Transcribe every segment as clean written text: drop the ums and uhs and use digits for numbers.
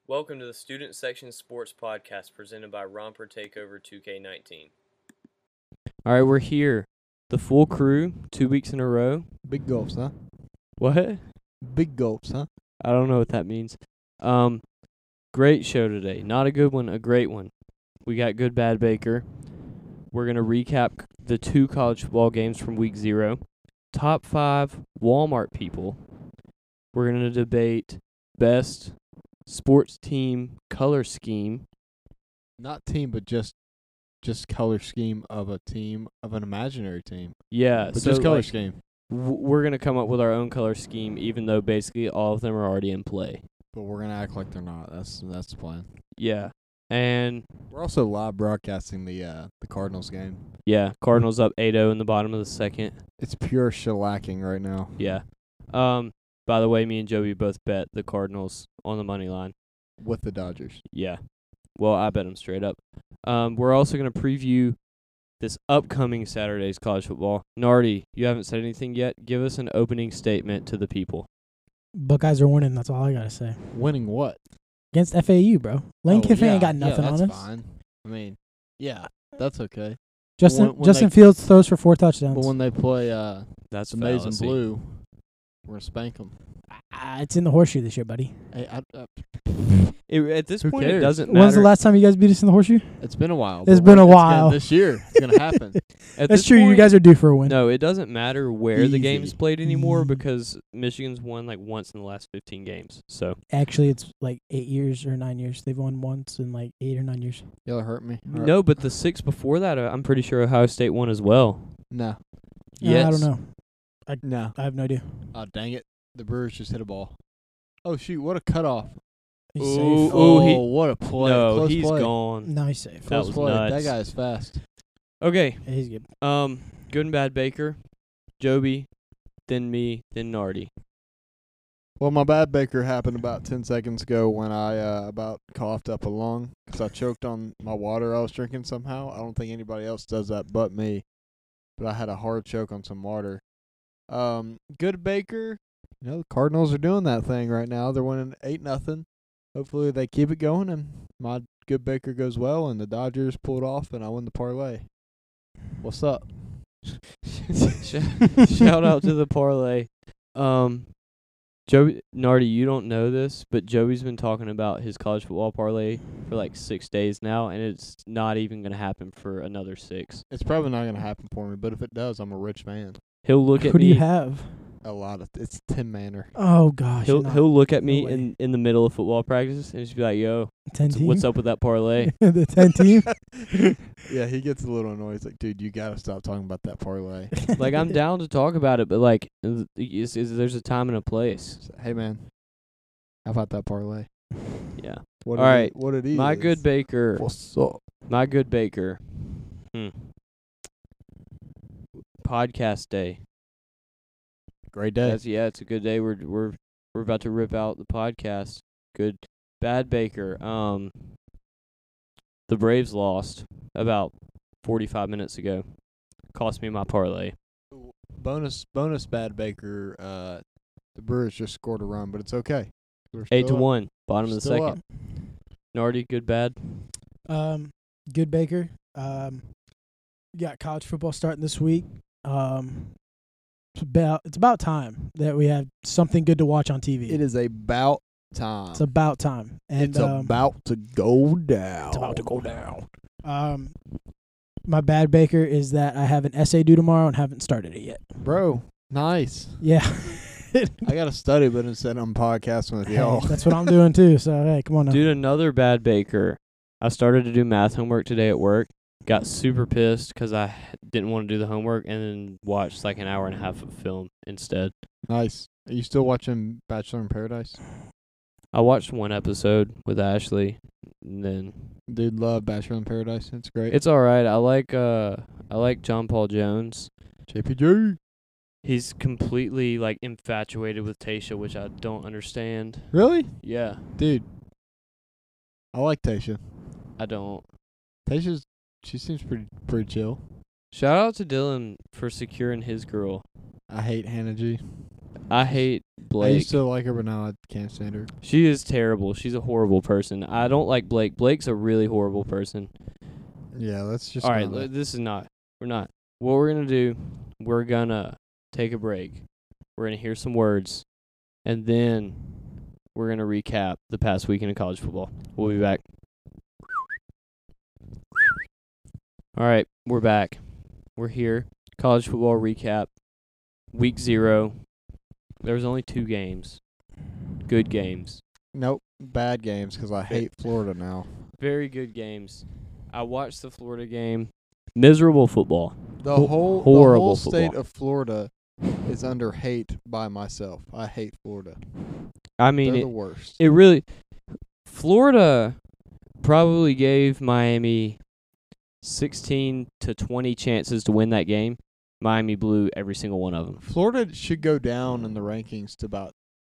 Welcome to the Student Section Sports Podcast presented by Romper Takeover 2K19. All right, we're here. The full crew, 2 weeks in a row. Big gulps, huh? What? Big gulps, huh? I don't know what that means. Great show today. Not a good one, a great one. We got Good Bad Baker. We're going to recap the 2 college football games from week 0. Top 5 Walmart people. We're going to debate best sports team color scheme. Not team, but just color scheme of a team, of an imaginary team. Yeah. But so just color scheme. We're going to come up with our own color scheme, even though basically all of them are already in play. But we're going to act like they're not. That's the plan. Yeah. And we're also live broadcasting the Cardinals game. yeah, Cardinals up 8-0 in the bottom of the second. It's pure shellacking right now. Yeah. By the way, me and Joey both bet the Cardinals on the money line. With the Dodgers. Yeah. Well, I bet them straight up. We're also going to preview this upcoming Saturday's college football. Nardi, you haven't said anything yet. Give us an opening statement to the people. Buckeyes are winning. That's all I got to say. Winning what? Against FAU, bro. Lane Kiffin ain't got nothing that's on us. Fine. I mean, yeah, that's okay. Justin When Fields throws for 4 touchdowns. But when they play That's the Maize and fallacy. Blue, we're going to spank them. It's in the horseshoe this year, buddy. Hey, At this Who point, cares? it doesn't matter. When's the last time you guys beat us in the horseshoe? it's been a while. It's but been a it's while. This year, it's going to happen. At That's this true. You point, guys are due for a win. No, it doesn't matter where the game's Easy. played anymore Easy. because Michigan's won like once in the last 15 games. So Actually, it's like 8 years or 9 years. They've won once in like 8 or 9 years. Y'all hurt me. All right. no, but the 6 before that, I'm pretty sure Ohio State won as well. No. Yes. I don't know. No. I have no idea. Oh, dang it. The Brewers just hit a ball. Oh, shoot. What a cutoff. He's Ooh, safe. ooh, what a play. No, Close he's play. gone. No, he's safe. That Close was play. nuts. That guy is fast. Okay. Yeah, he's good. Good and Bad Baker, Joby, then me, then Nardi. Well, my bad Baker happened about 10 seconds ago when I about coughed up a lung because I choked on my water I was drinking somehow. I don't think anybody else does that but me. But I had a hard choke on some water. Good Baker. You know, the Cardinals are doing that thing right now. They're winning 8-0. Hopefully they keep it going and my Good Baker goes well and the Dodgers pull it off and I win the parlay. What's up? Shout out to the parlay. Joby, Nardi, you don't know this, but Joey's been talking about his college football parlay for like 6 days now, and it's not even going to happen for another 6. It's probably not going to happen for me, but if it does, I'm a rich man. He'll look at Who do me. you have? A lot of it's Tim Manor. Oh, gosh. He'll look at me no way. in the middle of football practice and just be like, "Yo, 10 team? what's up with that parlay?" The 10 team? Yeah, he gets a little annoyed. He's like, dude, you got to stop talking about that parlay. Like, I'm down to talk about it, but like, there's a time and a place. So, hey, man, how about that parlay? Yeah. What All right. What it is. My Good Baker. What's up? My Good Baker. Podcast day. Great day. It's a good day. We're about to rip out the podcast. Good Bad Baker. The Braves lost about 45 minutes ago. Cost me my parlay. Bonus Bad Baker. The Brewers just scored a run, but it's okay. We're 8-1, bottom of the still second. Nardi, good bad. Good Baker. Got college football starting this week. It's about time that we have something good to watch on TV. It is about time. It's about time. And It's about to go down. It's about to go down. My Bad Baker is that I have an essay due tomorrow and haven't started it yet. Bro, nice. Yeah. I got to study, but instead I'm podcasting with Hey, y'all. that's what I'm doing too. So hey, come on now. Dude, another Bad Baker. I started to do math homework today at work. Got super pissed because I didn't want to do the homework and then watched like an hour and a half of film instead. Nice. Are you still watching Bachelor in Paradise? I watched one episode with Ashley, and then Dude, love Bachelor in Paradise. It's great. it's all right. I like John Paul Jones. JPJ. He's completely like infatuated with Tasha, which I don't understand. Really? Yeah, Dude. I like Tasha. I don't. She seems pretty chill. Shout out to Dylan for securing his girl. I hate Hannah G. I hate I Blake. used to like her, but now I can't stand her. She is terrible. She's a horrible person. I don't like Blake. Blake's a really horrible person. Yeah, that's just All right, not it. this is not. We're not. What we're going to do, we're going to take a break. We're going to hear some words, and then we're going to recap the past weekend of college football. We'll be back. All right, we're back. We're here. College football recap. Week 0. There was only 2 games. Good games. Nope, bad games because I hate Florida now. Very good games. I watched the Florida game. Miserable football. The Ho- whole horrible state football. of Florida is under hate by myself. I hate Florida. I mean, They're the worst. it really. Florida probably gave Miami 16 to 20 chances to win that game. Miami blew every single one of them. Florida should go down in the rankings to about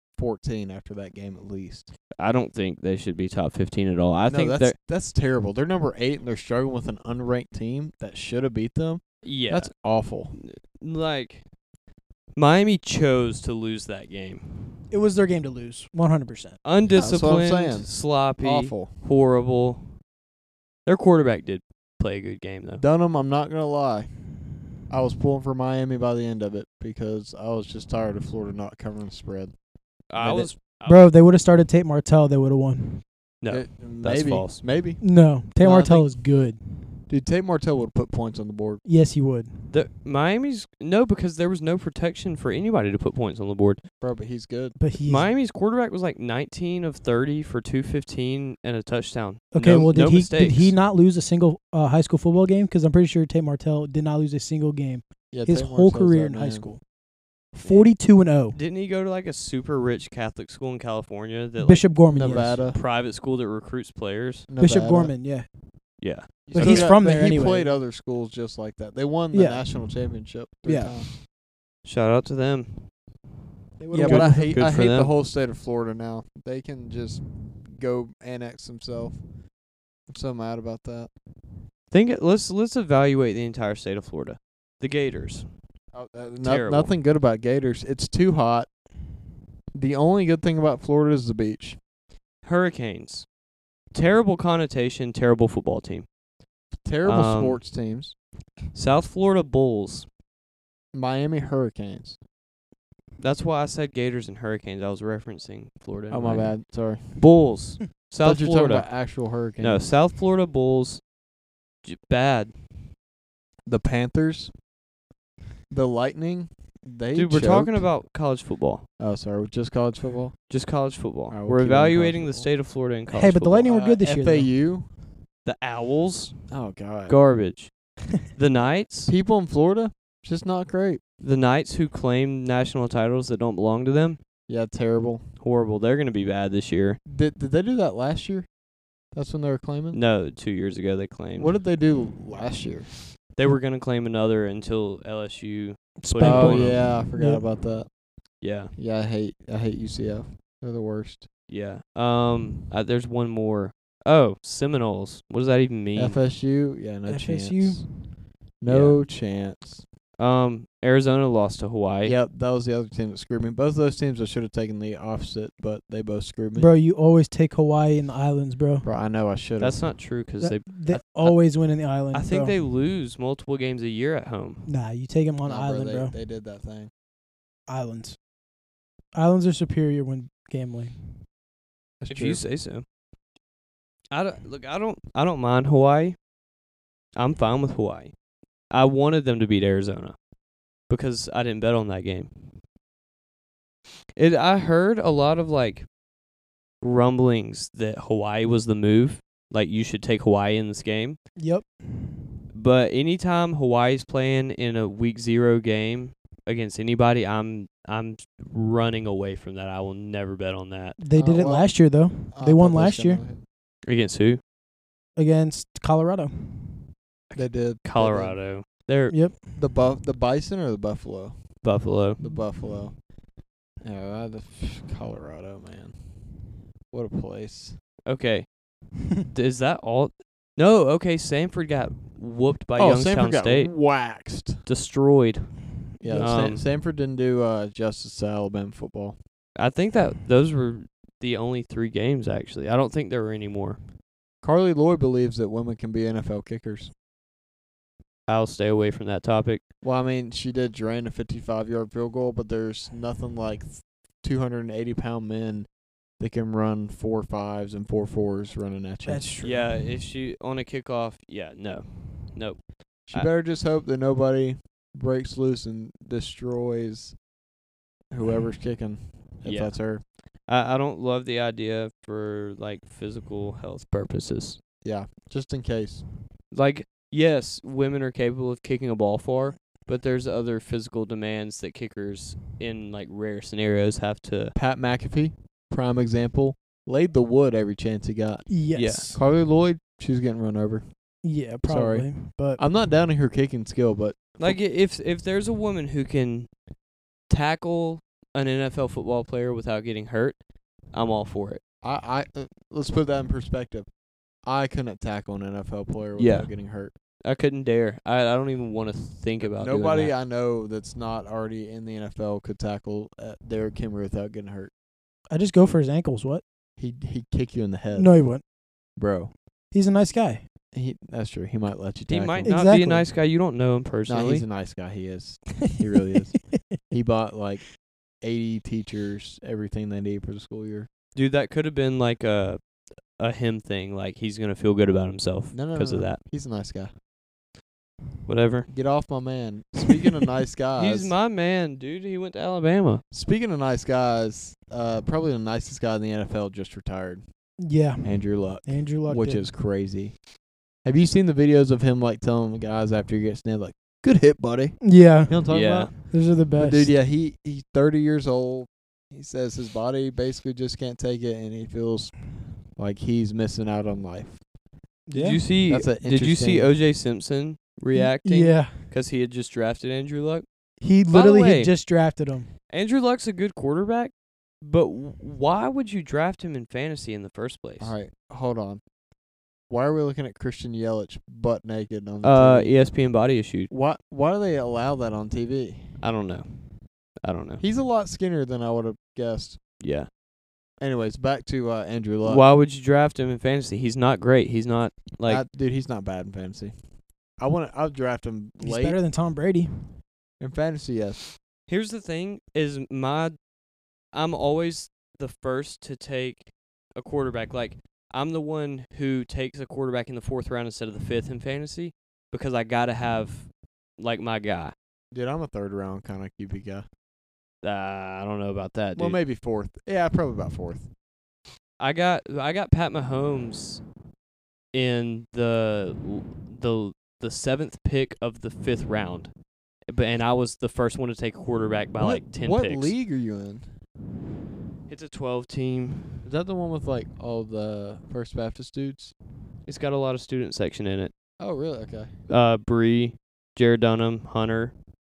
14 after that game at least. I don't think they should be top 15 at all. I think that's terrible. They're number 8 and they're struggling with an unranked team that should have beat them. yeah, That's awful. like Miami chose to lose that game. It was their game to lose, 100%. Undisciplined, saying. sloppy, Awful. horrible. Their quarterback did play a good game though. Dunham, I'm not going to lie. I was pulling for Miami by the end of it because I was just tired of Florida not covering the spread. I was Bro, if they would have started Tate Martell, they would have won. no. Maybe, false. Maybe. No, Tate No, I Martell think- is good. Dude, Tate Martell would put points on the board. Yes, he would. Miami's no, because there was no protection for anybody to put points on the board. Bro, but he's good. But he's Miami's quarterback was like 19 of 30 for 215 and a touchdown. okay. No- Well, no did he mistakes. not lose a single high school football game? Because I'm pretty sure Tate Martell did not lose a single game Yeah, his Tate whole Martell's career that in high man. school. 42-0. Didn't he go to like a super rich Catholic school in California that Bishop Gorman, yes. Nevada. private school that recruits players? Bishop Nevada. Gorman, yeah. Yeah. But So he's from but there he anyway. played other schools just like that. They won the Yeah. national championship 3 Yeah. times. Shout out to them. They Yeah, would've but won. I hate Good for the them. whole state of Florida now. They can just go annex themselves. I'm so mad about that. Let's evaluate the entire state of Florida. The Gators. Terrible. Nothing good about Gators. It's too hot. The only good thing about Florida is the beach. Hurricanes. Terrible connotation, terrible football team. Terrible Um, sports teams. South Florida Bulls. Miami Hurricanes. That's why I said Gators and Hurricanes. I was referencing Florida. and Oh, my Miami. bad. Sorry. Bulls. South Thought you were Florida. talking about actual Hurricanes. No, South Florida Bulls. Bad. The Panthers. The Lightning. They Dude, we're choked. talking about college football. Oh, sorry. Just college football? Just college football. All right, we'll We're keep it on evaluating college the football. state of Florida in college Hey, but the football. Lightning were good this year, though. FAU. The Owls. Oh, God. Garbage. The Knights. People in Florida, just not great. The Knights who claim national titles that don't belong to them. Yeah, terrible. Horrible. They're going to be bad this year. Did they do that last year? That's when they were claiming? No, 2 years ago they claimed. What did they do last year? They were going to claim another until LSU. Spent Oh, on 'em. yeah. I forgot Yep. about that. Yeah. Yeah, I hate UCF. They're the worst. Yeah. There's one more. Oh, Seminoles. What does that even mean? FSU? Yeah, no FSU? chance. No chance. Arizona lost to Hawaii. Yep, that was the other team that screwed me. Both of those teams I should have taken the opposite, but they both screwed me. Bro, you always take Hawaii and the islands, bro. Bro, I know I should have. That's not true because They always win in the island. I think bro. they lose multiple games a year at home. Nah, you take them on Nah, island, bro. They did that thing. Islands. Islands are superior when gambling. That's If true. you say so. I don't mind Hawaii. I'm fine with Hawaii. I wanted them to beat Arizona because I didn't bet on that game. I heard a lot of like rumblings that Hawaii was the move. Like you should take Hawaii in this game. Yep. But anytime Hawaii's playing in a week 0 game against anybody, I'm running away from that. I will never bet on that. They did it well, last year, though. I They won thought last year shouldn't Against who? against Colorado. have. They did. Colorado. They're Yep. The Bison or the Buffalo? Buffalo. The Buffalo. Yeah, Colorado, man. What a place. Okay. Is that all? No, okay, Sanford got whooped by Youngstown Sanford got State. waxed. Destroyed. Yeah, Um, Stanford didn't do justice to Alabama football. I think that those were the only 3 games, actually. I don't think there were any more. Carly Lloyd believes that women can be NFL kickers. I'll stay away from that topic. Well, I mean, she did drain a 55-yard field goal, but there's nothing like 280-pound men that can run 4.5s and 4.4s running at you. That's true. Yeah, if she on a kickoff, nope. She better just hope that nobody breaks loose and destroys whoever's kicking, if Yeah. that's her. I don't love the idea for like physical health purposes. Yeah, just in case. Like, yes, women are capable of kicking a ball far, but there's other physical demands that kickers in like rare scenarios have to. Pat McAfee, prime example, laid the wood every chance he got. Yes. Carly Lloyd, she's getting run over. Yeah, Sorry. probably. But I'm not downing her kicking skill, but Like if there's a woman who can tackle an NFL football player without getting hurt, I'm all for it. I let's put that in perspective. I couldn't tackle an NFL player without Yeah. getting hurt. I couldn't dare. I don't even want to think about Nobody doing that. I know that's not already in the NFL could tackle Derrick Henry without getting hurt. I just go for his ankles. What? He'd kick you in the head. No, he wouldn't. Bro. He's a nice guy. That's true. He might let you He tackle might him. not Exactly. be a nice guy. You don't know him No, personally. he's a nice guy. He is. He really is. He bought like 80 teachers everything they need for the school year. Dude, that could have been like a him thing. Like he's gonna feel good about himself No, because of no. that. He's a nice guy. Whatever. Get off my man. Speaking of nice guys. He's my man, dude. He went to Alabama. Speaking of nice guys, probably the nicest guy in the NFL just retired. Yeah. Andrew Luck. Andrew Luck Which did. is crazy. Have you seen the videos of him like telling the guys after he gets nailed, like, good hit, buddy? You Yeah. know what I'm talking Yeah. about? Those are the But best. dude, yeah, he's 30 years old. He says his body basically just can't take it, and he feels like he's missing out on life. Yeah. Did you see? That's a Did you see interesting- O.J. Simpson reacting? Yeah. Because he had just drafted Andrew Luck. He the literally way- had just drafted him. Andrew Luck's a good quarterback, but why would you draft him in fantasy in the first place? All right, hold on. Why are we looking at Christian Yelich butt naked on the TV? ESPN body issue. Why do they allow that on TV? I don't know. He's a lot skinnier than I would have guessed. Yeah. Anyways, back to Andrew Luck. Why would you draft him in fantasy? He's not great. He's not like Dude, he's not bad in fantasy. I'll draft him He's late better than Tom Brady. in fantasy. Yes. Here's the thing is I'm always the first to take a quarterback. Like I'm the one who takes a quarterback in the 4th round instead of the 5th in fantasy because I got to have like my guy. Dude, I'm a 3rd round kind of QB guy. I don't know about that, dude. Well, maybe 4th. Yeah, probably about 4th. I got Pat Mahomes in the 7th pick of the 5th round. And I was the first one to take a quarterback by like 10 what picks. league are you in? It's a 12 team. Is that the one with like all the First Baptist dudes? It's got a lot of student section in it. Oh, really? Okay. Bree, Jared Dunham, Hunter,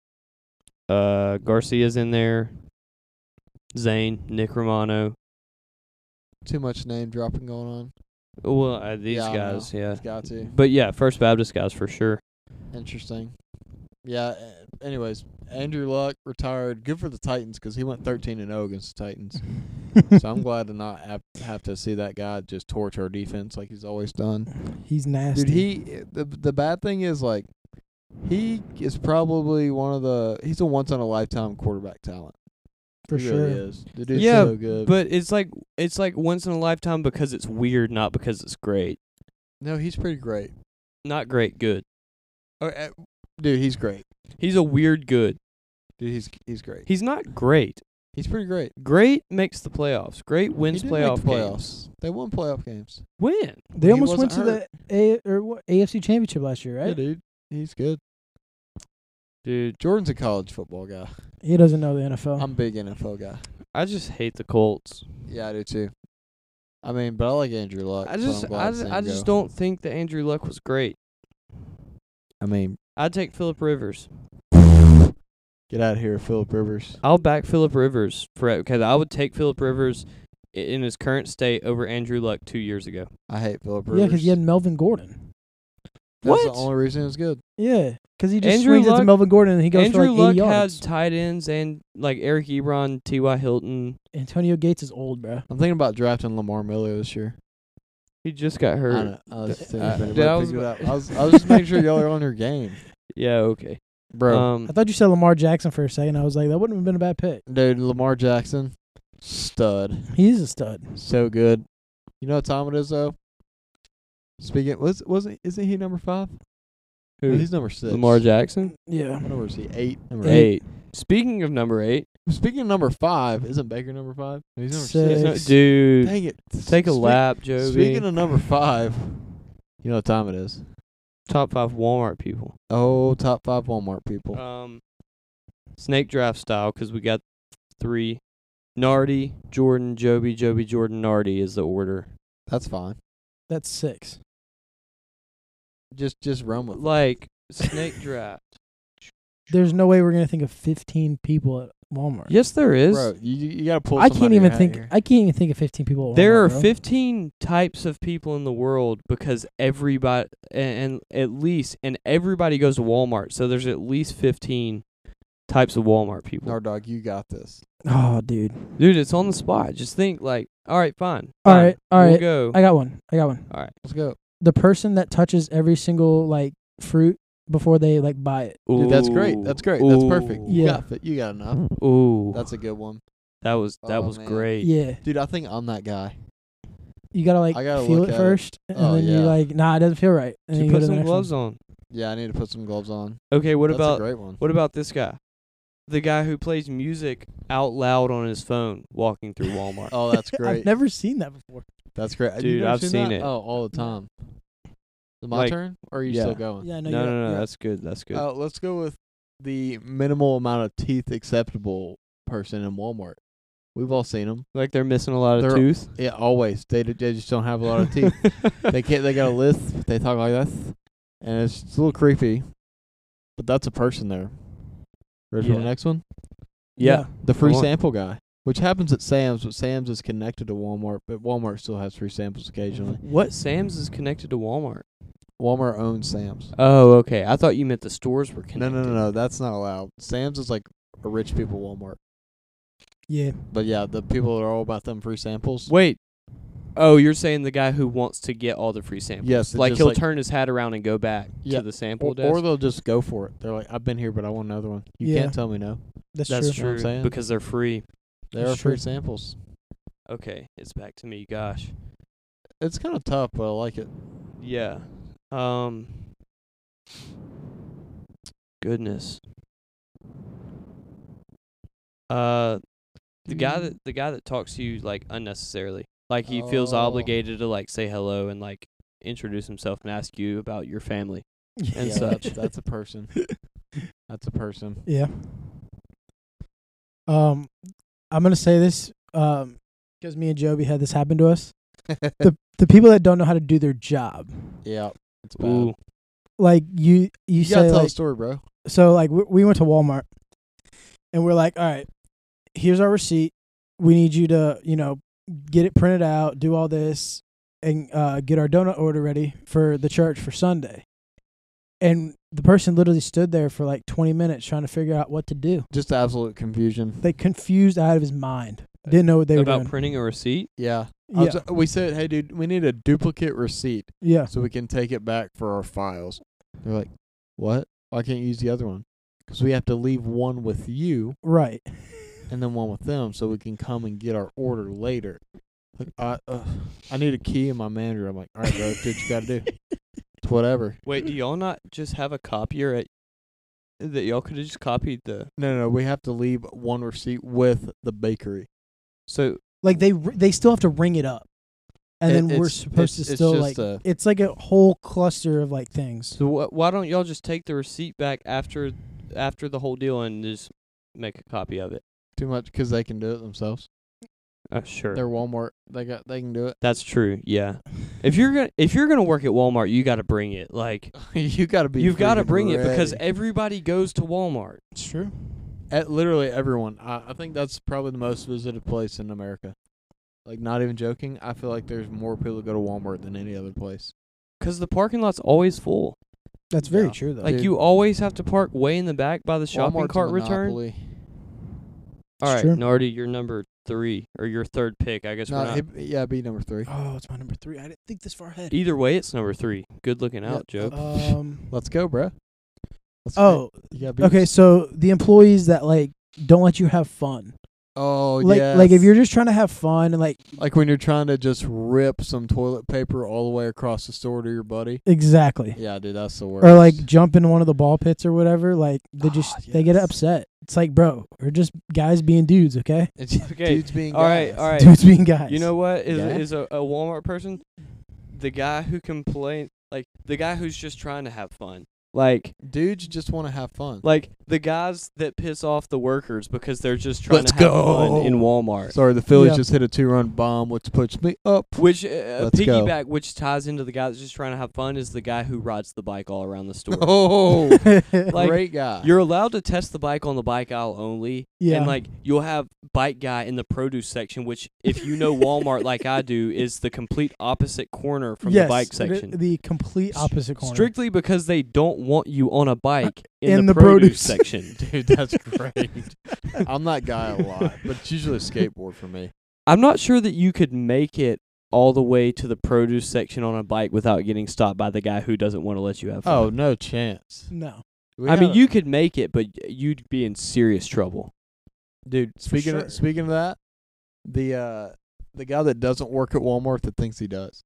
Garcia's in there, Zane, Nick Romano. Too much name dropping going on. Well, these Yeah, I know. guys, yeah. It's got to. But yeah, First Baptist guys for sure. Interesting. Yeah. Anyways, Andrew Luck retired. Good for the Titans because he went 13-0 against the Titans. So I'm glad to not have to see that guy just torch our defense like he's always done. He's nasty. Dude, the bad thing is like he is probably he's a once in a lifetime quarterback talent. For He sure. really is. The dude's Yeah, so good. But it's like once in a lifetime because it's weird, not because it's great. No, he's pretty great. Not great, good. Dude, he's great. He's a weird good. Dude, he's great. He's not great. He's pretty great. Great makes the playoffs. Great wins He did make playoff the games. They won playoff games. When? They He almost went wasn't to the AFC Championship last year, Yeah, right? dude. He's good. Dude, Jordan's a college football guy. He doesn't know the NFL. I'm a big NFL guy. I just hate the Colts. Yeah, I do too. I mean, but I like Andrew Luck. I so just I'm glad to see I him just go. don't think that Andrew Luck was great. I mean, I'd take Phillip Rivers. get out of here, Phillip Rivers. I'll back Phillip Rivers because I would take Phillip Rivers in his current state over Andrew Luck 2 years ago. I hate Phillip Rivers. Yeah, because you had Melvin Gordon. That's the What? only reason it's good. Yeah, because he just Andrew swings it to Luck- Melvin Gordon and he goes Andrew for like Luck 80 had yards. tight ends and like Eric Ebron, T.Y. Hilton. Antonio Gates is old, bro. I'm thinking about drafting Lamar Miller this year. He just got I hurt. know. I was, Dude, seeing I- if anybody dude, I was picked it up. I was just making sure y'all are on your game, Yeah, okay. bro. I thought you said Lamar Jackson for a second. I was like, that wouldn't have been a bad pick. Dude, Lamar Jackson, stud, He's a stud. so good. You know what time it is though? Speaking, isn't he number 5? Who? No, he's number 6. Lamar Jackson? Yeah. What number is he? 8. Number 8. 8. Speaking of number 8. Speaking of number 5, isn't Baker number 5? No, he's number 6. Six. Dude, Dang it! take a lap, Joby. Speaking of number 5, you know what time it is? Top 5 Walmart people. Oh, top 5 Walmart people. Snake draft style, because we got 3. Nardi, Jordan, Joby, Jordan, Nardi is the order. That's fine. That's 6. Just run with it. Like, snake draft. There's no way we're gonna think of 15 people at Walmart. Yes, there is. Bro, you gotta pull. I somebody can't even out think. here. I can't even think of 15 people. At There Walmart, are bro. 15 types of people in the world because everybody and everybody goes to Walmart. So there's at least 15 types of Walmart people. Nardog, you got this. Oh, dude. Dude, it's on the spot. Just think like, all right, fine. All fine, right, all we'll right. go. I got one. All right. Let's go. The person that touches every single like fruit before they like buy it. Dude, that's great. That's great. That's perfect. Ooh. You Yeah. you got enough. Ooh. That's a good one. that was Oh, man. great. Yeah. Dude, I think I'm that guy. You gotta like I gotta feel look it at it. first, and Oh, then yeah. you're like, nah, it doesn't feel right. And So then you put go to the some next gloves one. on. Yeah, I need to put some gloves on. Okay, what That's a about great one. what about this guy? The guy who plays music out loud on his phone walking through Walmart. Oh, that's great. I've never seen that before. That's great. You Dude, never I've seen that? it. Oh, all the time. Is it my Like, turn? Or are you yeah. still going? Yeah, No, that's good. That's good. Let's go with the minimal amount of teeth acceptable person in Walmart. We've all seen them. Like they're missing a lot of They're- tooth. Yeah, always. They just don't have a lot of teeth. They can't. They got a lisp. They talk like this, and it's a little creepy. But that's a person there. Ready for Yeah. the next one? Yeah. The free Come on. sample guy, which happens at Sam's, but Sam's is connected to Walmart, but Walmart still has free samples occasionally. What Sam's is connected to Walmart? Walmart owns Sam's. Oh, okay. I thought you meant the stores were connected. No. That's not allowed. Sam's is like a rich people Walmart. Yeah. But yeah, the people that are all about them free samples. Wait. Oh, you're saying the guy who wants to get all the free samples? Yes, it Like just he'll like- turn his hat around and go back Yeah, to the sample Or desk. they'll just go for it. They're like, I've been here, but I want another one. You Yeah. can't tell me no. That's, That's true. know what I'm true saying? because they're free. They are That's free true. samples. Okay, it's back to me. Gosh. It's kind of tough, but I like it. Yeah. Goodness. The guy that talks to you like unnecessarily. Like he feels Oh. obligated to like say hello and like introduce himself and ask you about your family. And Yeah, such. That's a person. That's a person. Yeah. I'm gonna say this because me and Joby had this happen to us. The people that don't know how to do their job, Yeah, it's bad. Ooh. like you You say gotta tell like, a story, bro. so like we went to Walmart and we're like, all right, here's our receipt. We need you to get it printed out, do all this, and get our donut order ready for the church for Sunday. And the person literally stood there for like 20 minutes trying to figure out what to do. Just absolute confusion. They confused out of his mind. Didn't know what they were About doing. printing a receipt? Yeah. Yeah. We said, hey, dude, we need a duplicate receipt Yeah. so we can take it back for our files. They're like, what? Why can't you use the other one? Because we have to leave one with you Right. and then one with them so we can come and get our order later. Like, I need a key in my manager. I'm like, all right, bro, do what you got to do. It's whatever. Wait, do y'all not just have a copier that y'all could have just copied the No, we have to leave one receipt with the bakery. so Like they still have to ring it up. And then we're It's supposed to just still like it's like a whole cluster of like things. so why don't y'all just take the receipt back after the whole deal and just make a copy of it? too much because they can do it themselves. Sure. They're Walmart. They can do it. That's true. Yeah. If you're gonna work at Walmart, you got to bring it. Like You got to be. you've got to freaking bring it because ready. everybody goes to Walmart. It's true. Literally everyone. I think that's probably the most visited place in America. Like, not even joking. I feel like there's more people that go to Walmart than any other place. Cause the parking lot's always full. That's very Yeah. true though. Like Dude. you always have to park way in the back by the shopping Walmart's a cart return. monopoly. All right, true. Nardi, you're number 3 or your third pick. I guess we're No, not. yeah, be number 3. Oh, it's my number 3. I didn't think this far ahead. Either way, it's number 3. Good looking out, Joe. Let's go, bro. Oh, you gotta beat okay. us. So the employees that like don't let you have fun. Oh, Like if you're just trying to have fun and like like when you're trying to just rip some toilet paper all the way across the store to your buddy. exactly. Yeah, dude, that's the worst. Or like jump in one of the ball pits or whatever, like they they get yes. upset. It's like, bro, we're just guys being dudes, okay? It's Okay, dudes being all right, guys. all right. Dudes being guys. You know what Yeah. is a Walmart person? The guy who complain, like the guy who's just trying to have fun. Dudes just want to have fun. Like the guys that piss off the workers because they're just trying Let's to have go. fun in Walmart. Sorry, the Phillies Yeah. just hit a 2-run bomb, which puts me up. Which Let's go. piggyback, which ties into the guy that's just trying to have fun, is the guy who rides the bike all around the store. Oh, Like, great guy. You're allowed to test the bike on the bike aisle only. Yeah. And, like, you'll have bike guy in the produce section, which, if you know Walmart like I do, is the complete opposite corner from yes, the bike section. The complete opposite corner. Strictly because they don't want you on a bike In in the the produce produce. section. Dude, that's great. I'm that guy a lot, but it's usually a skateboard for me. I'm not sure that you could make it all the way to the produce section on a bike without getting stopped by the guy who doesn't want to let you have fun. Oh, no chance. No. I mean, you could make it, but you'd be in serious trouble. dude. Speaking sure. of that, the guy that doesn't work at Walmart that thinks he does,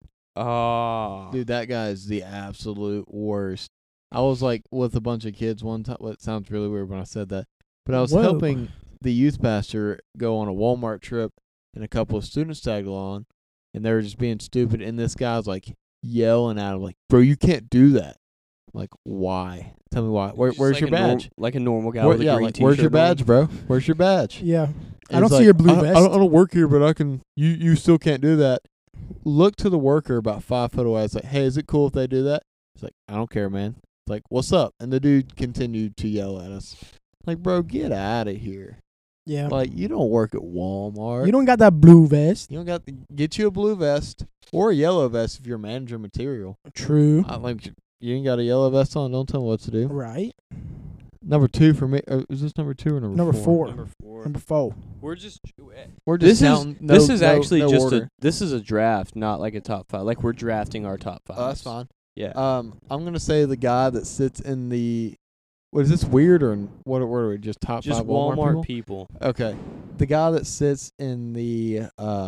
dude, that guy is the absolute worst. I was like with a bunch of kids one time. Well, it sounds really weird when I said that, but I was Whoa. helping the youth pastor go on a Walmart trip, and a couple of students tagged along, and they were just being stupid. And this guy was like yelling at him, like, "Bro, you can't do that." I'm like, why? Tell me why. Where's Just your like badge? like a normal guy Where- with a yeah, green like, t-shirt where's your on. badge, bro? Where's your badge? Yeah. And I don't he's see your blue I vest. don't work here, but I can. You still can't do that. Look to the worker about 5 foot away. It's like, hey, is it cool if they do that? He's like, I don't care, man. It's like, what's up? And the dude continued to yell at us. Like, bro, get out of here. Yeah. Like, you don't work at Walmart. You don't got that blue vest. You don't got get you a blue vest or a yellow vest if you're manager material. True. Like, you ain't got a yellow vest on. Don't tell me what to do. Right. Number 2 for me. Is this number 2 or number 4? Number 4. Number 4. Number 4. We're just We're just this is counting. this No- is no- actually no just order. this is a draft, not like a top 5. Like we're drafting our top 5. Oh, that's fine. Yeah. I'm gonna say the guy that sits in the. What is this weird or what are we just top just 5 Walmart people? people. Okay, the guy that sits in the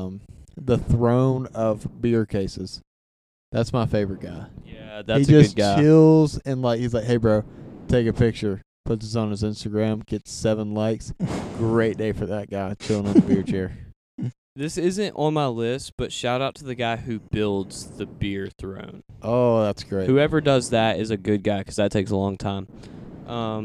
throne of beer cases. That's my favorite guy. Yeah, that's he a just good guy. chills and like he's like, hey bro, take a picture. Puts it on his Instagram, gets 7 likes. Great day for that guy chilling on the beer chair. This isn't on my list, but shout out to the guy who builds the beer throne. Oh, that's great. Whoever does that is a good guy because that takes a long time. I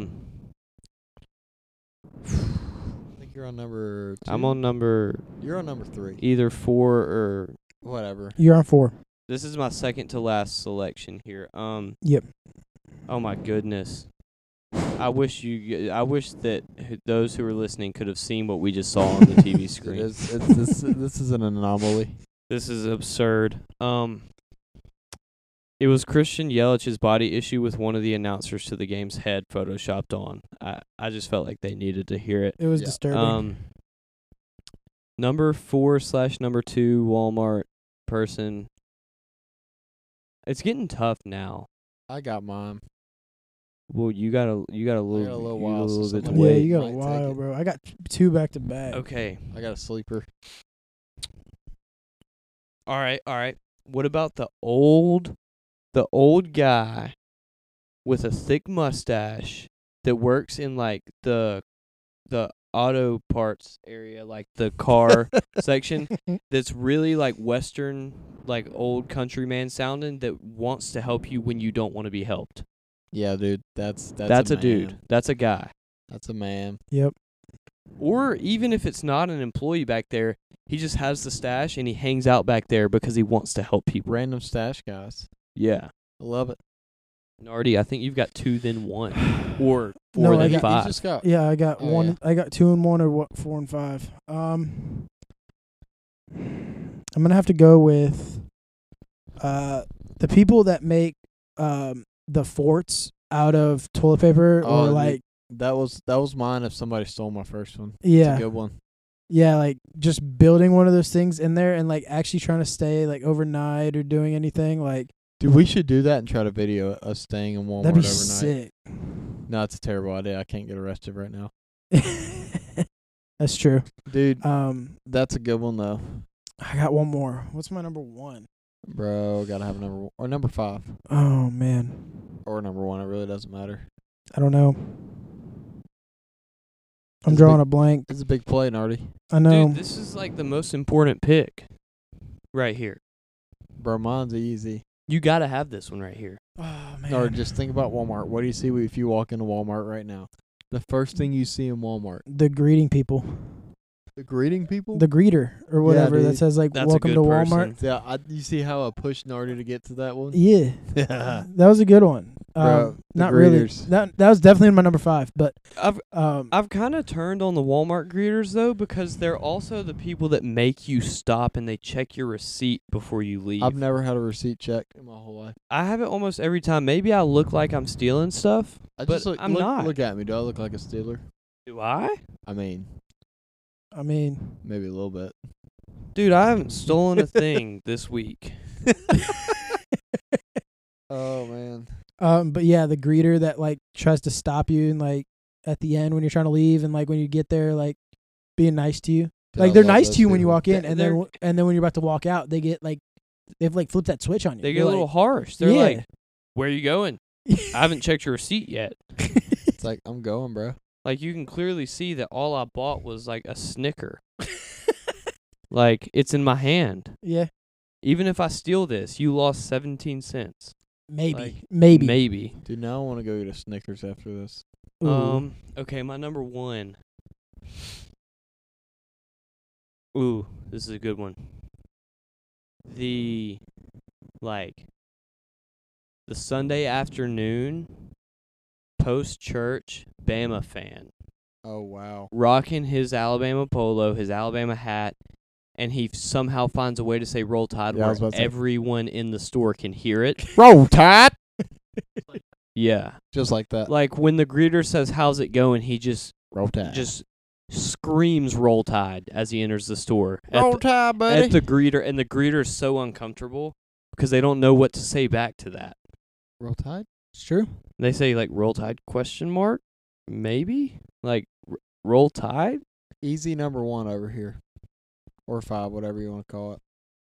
think you're on number 2. I'm on number You're on number 3. either 4 or Whatever. You're on 4. this is my second to last selection here. Yep. Oh my goodness. I wish that those who are listening could have seen what we just saw on the TV screen. This is an anomaly. This is absurd. It was Christian Yelich's body issue with one of the announcers to the game's head photoshopped on. I just felt like they needed to hear it. It was Yeah. disturbing. Number 4/number 2 Walmart person. It's getting tough now. I got mine. Well, you got a little while, so bit to someone- yeah, wait. you got a might take while, it. bro. I got 2 back to back. Okay. I got a sleeper. All right. What about the old guy with a thick mustache that works in like the auto parts area, like the car section, that's really like Western, like old countryman sounding, that wants to help you when you don't want to be helped. Yeah, dude. That's That's a dude. man. That's a guy. That's a man. Yep. Or even if it's not an employee back there, he just has the stash and he hangs out back there because he wants to help people. Random stash guys. Yeah. I love it. Nardi, I think you've got 2 then 1. Or 4 No, I then You got- 5. just got. Yeah, I got Oh, 1. yeah. I got 2 and 1 or what 4 and 5. I'm going to have to go with the people that make the forts out of toilet paper Oh, or dude. like That was mine if somebody stole my first one. yeah. It's a good one. Yeah, like just building one of those things in there and like actually trying to stay like overnight or doing anything like Dude, we should do that and try to video us staying in Walmart that'd be overnight. sick. No, it's a terrible idea. I can't get arrested right now. That's true. Dude, That's that's a good one though. I got one more. What's my number 1? Bro, gotta have a number 1 or number 5 Oh man. or number 1. It really doesn't matter. I don't know. I'm It's drawing big- a blank. It's a big play, Nardi. I know. Dude, this is like the most important pick right here. Bro, mine's easy. You got to have this one right here. Oh man. Or just think about Walmart. What do you see if you walk into Walmart right now? The first thing you see in Walmart. The greeting people. The greeting people? The greeter or whatever that dude. says like That's welcome a to good Walmart. person. Yeah, you see how I pushed Nardi to get to that one? Yeah. Yeah. That was a good one. Bro, the Not really. greeters. That was definitely in my number 5, but I've kind of turned on the Walmart greeters though because they're also the people that make you stop and they check your receipt before you leave. I've never had a receipt check in my whole life. I have it almost every time. Maybe I look like I'm stealing stuff. I But just I'm not. Look at me. Do I look like a stealer? Do I? I mean, maybe a little bit. Dude, I haven't stolen a thing this week. Oh man. but yeah, the greeter that like tries to stop you and like at the end when you're trying to leave and like when you get there like being nice to you. Dude, Like I they're love nice those to you when you people. walk in Th- and they're- then when you're about to walk out, they get like they've like flipped that switch on you. They get They're a little like, harsh. They're yeah. like, "Where are you going? I haven't checked your receipt yet." It's like I'm going, bro. Like you can clearly see that all I bought was like a Snicker. Like it's in my hand. Yeah. Even if I steal this, you lost 17 cents. Maybe. Like, Maybe. Maybe. Dude, now I want to go get a Snickers after this. Ooh. Okay, my number 1. Ooh, this is a good one. The Sunday afternoon post church Bama fan Oh wow. rocking his Alabama polo, his Alabama hat, and he somehow finds a way to say Roll Tide Yeah, I where was about to say. everyone in the store can hear it. Roll Tide. Yeah. Just like that. Like when the greeter says, "How's it going?" he just Roll Tide. screams Roll Tide as he enters the store. Roll Tide, buddy. At the greeter, and the greeter is so uncomfortable because they don't know what to say back to that. Roll Tide. It's true. They say like Roll Tide ? Maybe like Roll Tide. Easy number 1 over here, or 5, whatever you want to call it.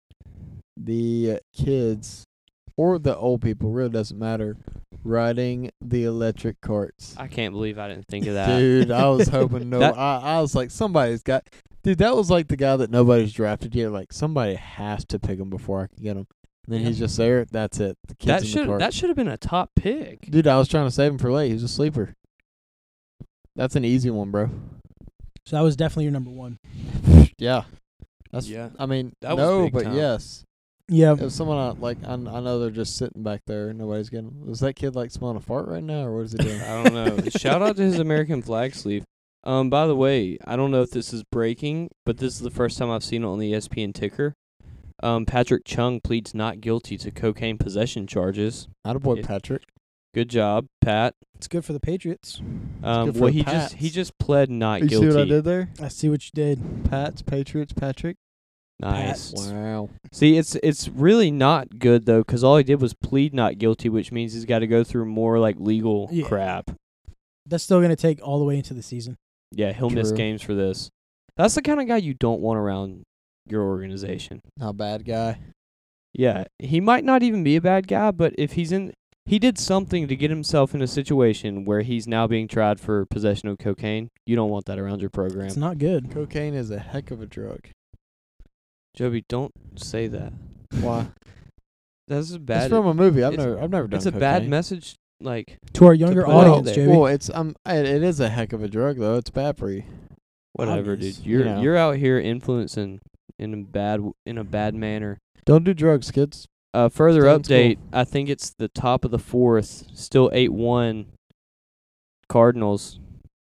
The kids or the old people, really doesn't matter, riding the electric carts. I can't believe I didn't think of that. Dude, I was hoping That- I was like, somebody's got. Dude, that was like the guy that nobody's drafted yet. Like somebody has to pick him before I can get him. And then he's just there. That's it. The kids in the cart. That should have been a top pick. Dude, I was trying to save him for late. He's a sleeper. That's an easy one, bro. So that was definitely your number 1. Yeah. That's. Yeah. I mean, That was no, big but time. yes. Yeah. If someone I know they're just sitting back there, nobody's getting. Was that kid like smelling a fart right now, or what is he doing? I don't know. Shout out to his American flag sleeve. By the way, I don't know if this is breaking, but this is the first time I've seen it on the ESPN ticker. Patrick Chung pleads not guilty to cocaine possession charges. Attaboy, Yeah. Patrick. Good job, Pat. It's good for the Patriots. good for Well, the he Pats. just pled not You guilty. see what I did there? I see what you did. Pats, Patriots, Patrick. Nice. Pats. Wow. See, it's really not good though, because all he did was plead not guilty, which means he's got to go through more like legal Yeah. crap. That's still going to take all the way into the season. Yeah, he'll miss True. games for this. That's the kind of guy you don't want around your organization. Not a bad guy. Yeah, he might not even be a bad guy, but if he did something to get himself in a situation where he's now being tried for possession of cocaine. You don't want that around your program. It's not good. Cocaine is a heck of a drug. Joby, don't say that. Why? That's a bad. It's from a movie. I've it's- never done. It's a cocaine. bad message. Like To our younger put out audience, there. JB. Well, it's it is a heck of a drug though. It's bad for you. whatever, Obvious. dude. You're You know. you're out here influencing in a bad manner. Don't do drugs, kids. Further Stay in school. update. I think it's the top of the 4th. Still 8-1. Cardinals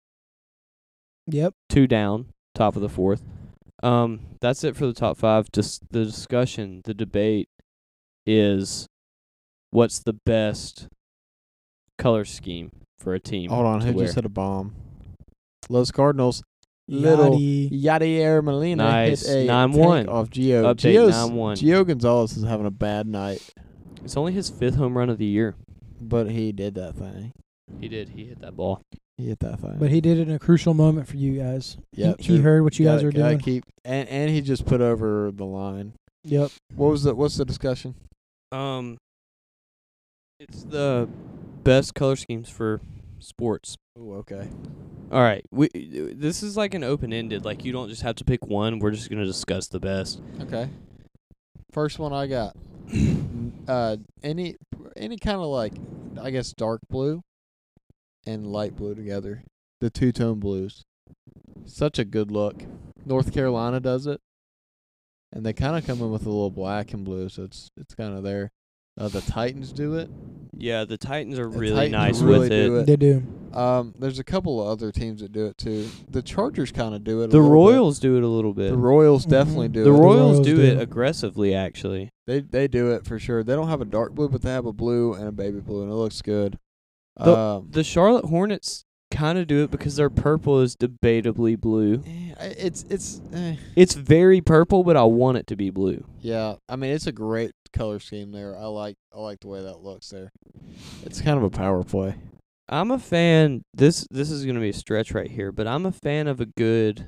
Yep. 2 down. Top of the 4th. That's it for the top 5. Just the discussion, the debate is what's the best color scheme for a team. Hold on, to who wear. just hit a bomb? Los Cardinals. Little Yachty. Yadier Molina Nice. hit a 9-1. tank off Gio. Update Gio's- 9-1. Gio Gonzalez is having a bad night, It's only his 5th home run of the year. but he did that thing. He did. He hit that ball. He hit that thing. But he did it in a crucial moment for you guys. Yeah, he true. heard what you guys were Gotta doing. keep, and he just put over the line. Yep. What's the discussion? It's the best color schemes for sports. Oh, okay. All right, this is like an open-ended. Like you don't just have to pick one. We're just gonna discuss the best. Okay. First one I got. Any kind of like, I guess, dark blue and light blue together. The two-tone blues. Such a good look. North Carolina does it. And they kind of come in with a little black and blue, so it's kind of there. The Titans do it. Yeah, the Titans are The really Titans nice really with do it. it. They do. There's a couple of other teams that do it too. The Chargers kind of do it. The Royals do it a little bit. The Royals definitely Mhm. do The it. Royals do do it it. aggressively, actually. They do it for sure. They don't have a dark blue, but they have a blue and a baby blue, and it looks good. The Charlotte Hornets kind of do it because their purple is debatably blue. It's very purple, but I want it to be blue. Yeah. I mean, it's a great color scheme there. I like the way that looks there. It's kind of a power play. I'm a fan. This is gonna be a stretch right here, but I'm a fan of a good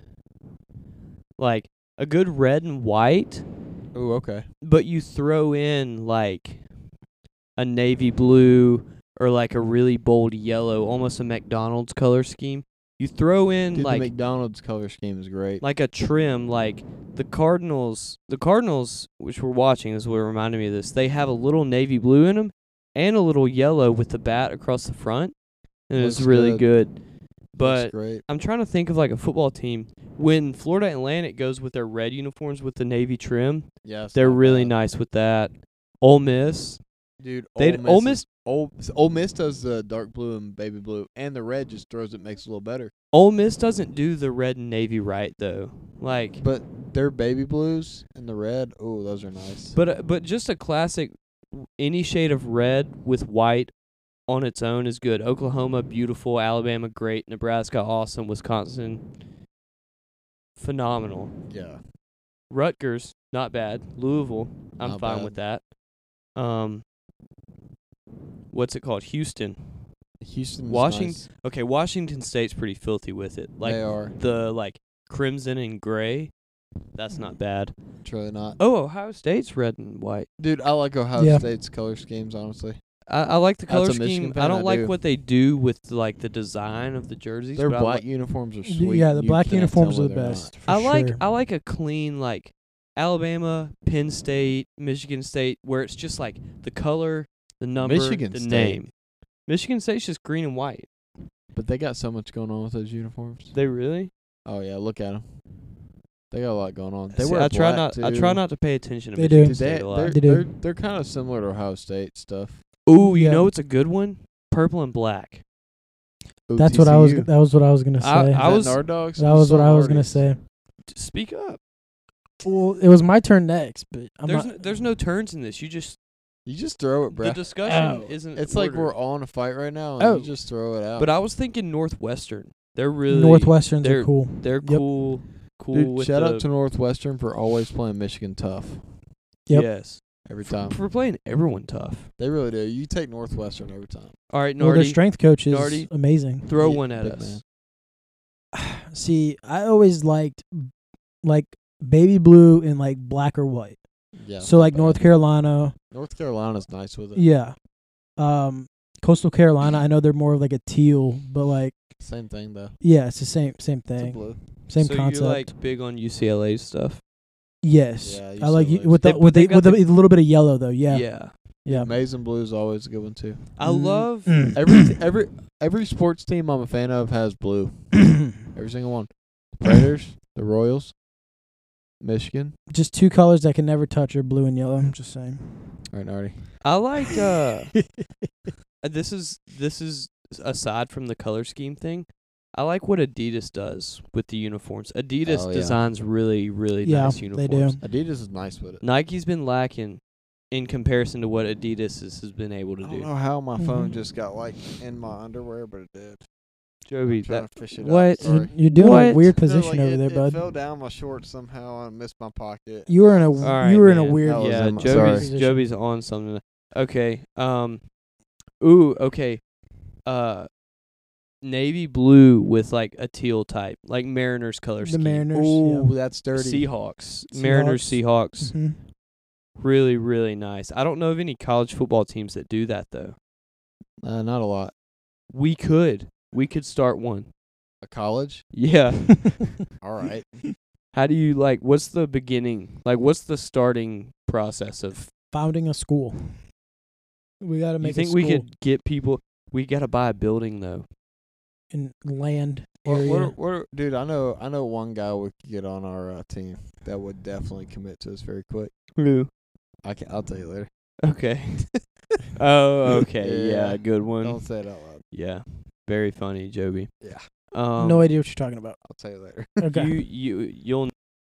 red and white. Ooh, okay. But you throw in like a navy blue or like a really bold yellow, almost a McDonald's color scheme. You throw in Dude, like the McDonald's color scheme is great. like a trim, like the Cardinals, which we're watching, is what reminded me of this. They have a little navy blue in them and a little yellow with the bat across the front, and it's Looks really good. Looks But great. I'm trying to think of like a football team. When Florida Atlantic goes with their red uniforms with the navy trim, Yeah, it's they're not really bad. nice with that. Ole Miss, Dude, Ole Miss Ole Miss does the dark blue and baby blue, and the red just throws it, makes it a little better. Ole Miss doesn't do the red and navy right though. Like, But their baby blues and the red, oh, those are nice. but just a classic, any shade of red with white on its own is good. Oklahoma, beautiful. Alabama, great. Nebraska, awesome. Wisconsin, phenomenal. Yeah. Rutgers, not bad. Louisville, I'm Not fine bad. with that. What's it called? Houston. Houston. Washington- Okay, Washington State's pretty filthy with it. Like they are. the crimson and gray. That's not bad. It's really not. Oh, Ohio State's red and white. Dude, I like Ohio Yeah. State's color schemes, honestly. I like the As color a Michigan scheme. fan, I don't I like do. what they do with like the design of the jerseys. Their but I black li- uniforms are sweet. Yeah, the You black can't uniforms tell are me the they're best. not. For I sure. like a clean like Alabama, Penn State, Michigan State, where it's just like the color, the number, Michigan the State. name. Michigan State's just green and white. But they got so much going on with those uniforms. They really? Oh yeah, look at them. They got a lot going on. They See, wear I try black, not. I too. try not to pay attention to They do. Michigan Dude, State a lot. They do. They're kind of similar to Ohio State stuff. Ooh, you Yeah. know it's a good one? Purple and black. That's what I was. OTCU. That was what I was gonna say. I Is that was- Nard Dogs? that was what I was gonna Nardies. say. Speak up. Well, it was my turn next, but I'm There's no turns in this. You just You just throw it, the bruh. discussion Oh. isn't. It's like we're ordered. all in a fight right now, and Oh. you just throw it out. But I was thinking Northwestern. They're really Northwesterns they're- are cool. They're Yep. cool. Cool Dude, with shout the, out to Northwestern for always playing Michigan tough Yep. Yes. every time. For playing everyone tough. They really do. You take Northwestern every time. All right, Well, their Nardi, strength coach is Nardi. amazing. throw Yeah, one at big us. man. See, I always liked like baby blue and like black or white. Yeah. So not like bad. North Carolina, North Carolina's nice with it. yeah. Coastal Carolina, I know they're more of like a teal, but like Same thing though. yeah, it's the same It's a thing, blue. same so concept. you're like big on UCLA stuff. yes, Yeah, I like UCLA. with the They- with they've the, with got a little bit of yellow though. Yeah, yeah. Maize and blue is always a good one too. I love Every sports team I'm a fan of has blue. Every single one. The Predators, the Royals, Michigan. Just two colors that can never touch are blue and yellow. I'm just saying. All right, Nardi. I like this is aside from the color scheme thing. I like what Adidas does with the uniforms. Adidas Oh, yeah. designs really Yeah, nice they uniforms. do. Adidas is nice with it. Nike's been lacking. in comparison to what Adidas has been able to I don't do. know how my phone Mhm. just got like in my underwear, but it did. Joby, I'm trying that to fish it what? out. Sorry. You're doing a What? weird No, position like, over there, it bud. fell down my shorts somehow and missed my pocket. You were in a All you were in a man. weird That was Yeah, in my- Joby's sorry. Joby's on something. Okay. Ooh, okay. Navy blue with like a teal type, like Mariners color the scheme. Mariners. Ooh, yeah. that's dirty. Seahawks. Mariners Seahawks. Mhm. Really, really nice. I don't know of any college football teams that do that though. Not a lot. We could start one. A college? Yeah. All right. How do you like what's the beginning? Like what's the starting process of Founding a school. We got to you make think a we school could get people we got to buy a building though. in land What, area. dude, I know one guy we could get on our team that would definitely commit to us very quick. Who? I'll tell you later. Okay. Oh, okay. Yeah. Yeah, good one. Don't say it out loud. Yeah. Very funny, Joby. Yeah. No idea what you're talking about. I'll tell you later. Okay. You'll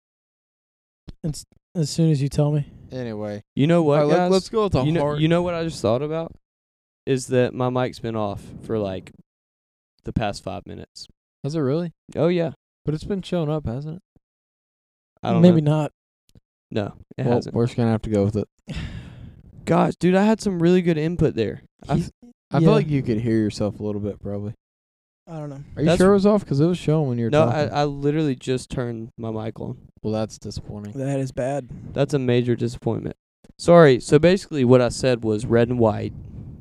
As soon as you tell me. Anyway, you know what, all right, guys? let's go with the you know hard. you know what I just thought about is that my mic's been off for like the past 5 minutes. Has it really? Oh yeah. But it's been showing up, hasn't it? I don't Maybe know. not. No, it Well, hasn't. we're just gonna have to go with it. Gosh, dude, I had some really good input there. I Yeah. feel like you could hear yourself a little bit, probably. I don't know. Are you That's- sure it was off? Because it was showing when you were No, talking. I literally just turned my mic on. Well, that's disappointing. That is bad. That's a major disappointment. Sorry. So basically, what I said was red and white.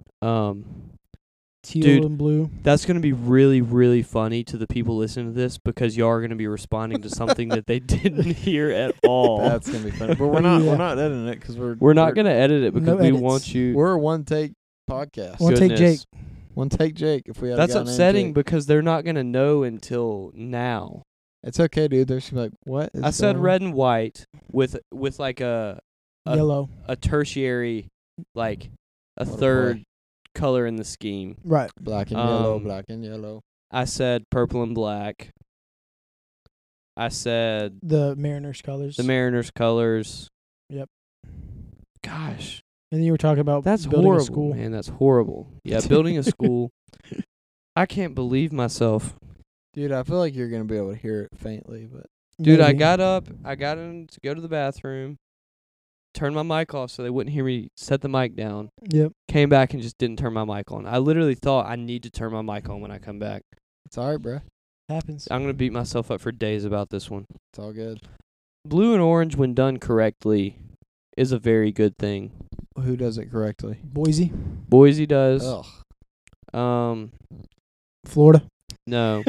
Teal Dude. and blue. That's going to be really, really funny to the people listening to this because you are going to be responding to something that they didn't hear at all. That's gonna be funny. But we're not. Yeah. We're not editing it because We're not going to edit it because No we edits. want you. We're a one take podcast. One take Goodness. Jake. One take Jake. If we had That's a guy named upsetting Jake. because they're not going to know until now. It's okay, dude. They're just gonna be like, what? Is I said going on? red and white with like a Yellow. tertiary, like a What a third play. color in the scheme. Right. Black and yellow. Um, Black and yellow. I said purple and black. I said The Mariners colors. the Mariners colors. Yep. Gosh, And then you were talking about that's building horrible, a school. man. That's horrible. Yeah, building a school. I can't believe myself. Dude, I feel like you're gonna be able to hear it faintly, but Dude, I Maybe. got up. I got in to go to the bathroom. Turned my mic off so they wouldn't hear me. Set the mic down. Yep. Came back and just didn't turn my mic on. I literally thought I need to turn my mic on when I come back. it's alright, bro. Happens. I'm gonna beat myself up for days about this one. It's all good. Blue and orange, when done correctly, is a very good thing. Who does it correctly? Boise, Boise does. Ugh. Florida. No.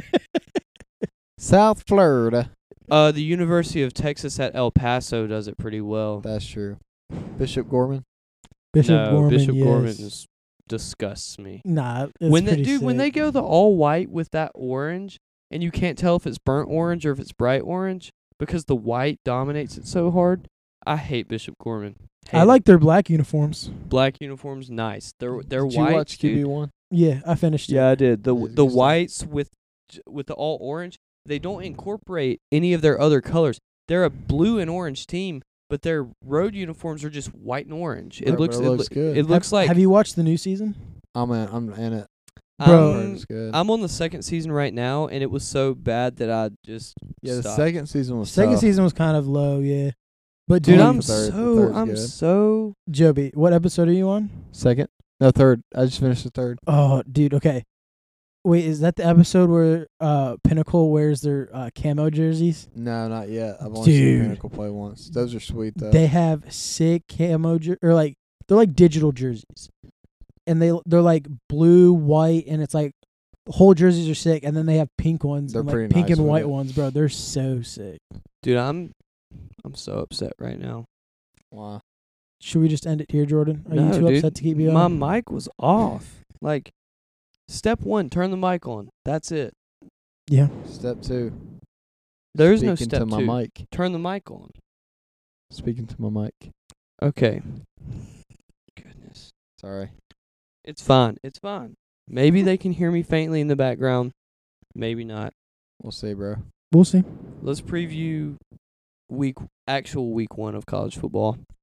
South Florida. The University of Texas at El Paso does it pretty well. That's true. Bishop Gorman. Bishop no, Gorman. Bishop yes. Gorman disgusts me. Nah, it's When they pretty when they sick. go the all white with that orange, and you can't tell if it's burnt orange or if it's bright orange because the white dominates it so hard. I hate Bishop Gorman. I like their black uniforms. black uniforms. Nice. They're Did white. you watch dude. QB1? Yeah, I finished it. Yeah, I did. The Yeah, the good stuff. whites with the all orange. They don't incorporate any of their other colors. They're a blue and orange team, but their road uniforms are just white and orange. Right, It looks but it looks good. It looks like Have you watched the new season? I'm in it. Bro. It's good. I'm on the second season right now, and it was so bad that I just Yeah, the stopped. second season was Second tough. season was kind of low, yeah. But Dude, dude, I'm The third's I'm good. so Joby, what episode are you on? Second? No, third. I just finished the third. Oh, dude, okay. Wait, is that the episode where Pinnacle wears their camo jerseys? No, not yet. I've only seen Dude. Pinnacle play once. Those are sweet though. They have sick camo or like they're like digital jerseys. And they're like blue, white, and it's like the whole jerseys are sick, and then they have pink ones They're and like pretty pink nice and with white it. ones, bro. They're so sick. dude. I'm so upset right now. Wow. Should we just end it here, Jordan? Are you No, too dude. upset to keep me My on? mic was off. Like, step one, turn the mic on. That's it. Yeah. Step 2. There's no Speaking step to my two. mic. Turn the mic on. Speaking to my mic. Okay. Goodness. Sorry. It's fine. It's fine. Maybe they can hear me faintly in the background. Maybe not. We'll see, bro. We'll see. Let's preview actual week 1 of college football.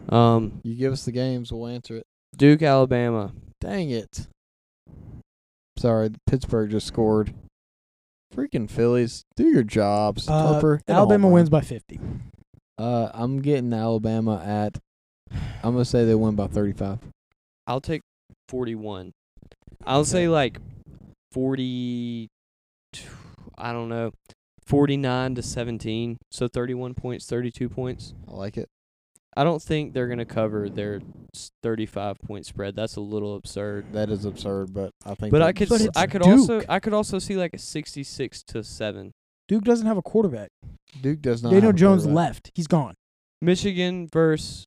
You give us the games, we'll answer it. Duke, Alabama. Dang it. Sorry, Pittsburgh just scored. Freaking Phillies, do your jobs. Harper, hit a Alabama home run. wins by 50. I'm getting Alabama at. I'm gonna say they win by 35. I'll take 41. I'll say like 40. I don't know, 49-17. So 31 points, 32 points. I like it. I don't think they're gonna cover their 35-point spread. That's a little absurd. That is absurd, but I think. But that- I could But s- it's I could Duke. also see like a 66-7. Duke doesn't have a quarterback. Duke does not. Daniel have a Jones quarterback. left. He's gone. Michigan versus